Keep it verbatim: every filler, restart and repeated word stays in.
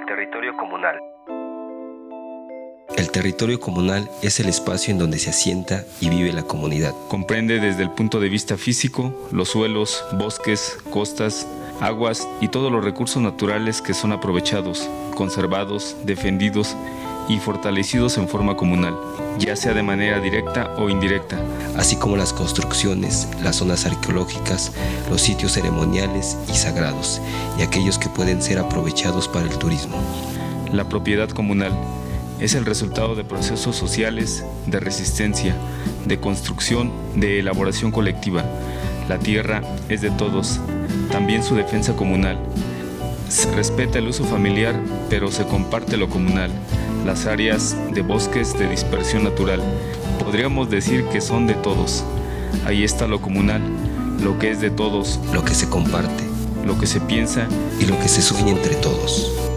El territorio comunal. El territorio comunal es el espacio en donde se asienta y vive la comunidad. Comprende desde el punto de vista físico los suelos, bosques, costas, aguas y todos los recursos naturales que son aprovechados, conservados, defendidos y fortalecidos en forma comunal, ya sea de manera directa o indirecta, así como las construcciones, las zonas arqueológicas, los sitios ceremoniales y sagrados, y aquellos que pueden ser aprovechados para el turismo. La propiedad comunal es el resultado de procesos sociales, de resistencia, de construcción, de elaboración colectiva. La tierra es de todos, también su defensa comunal. Se respeta el uso familiar, pero se comparte lo comunal. Las áreas de bosques de dispersión natural, podríamos decir que son de todos. Ahí está lo comunal, lo que es de todos, lo que se comparte, lo que se piensa y lo que se sueña entre todos.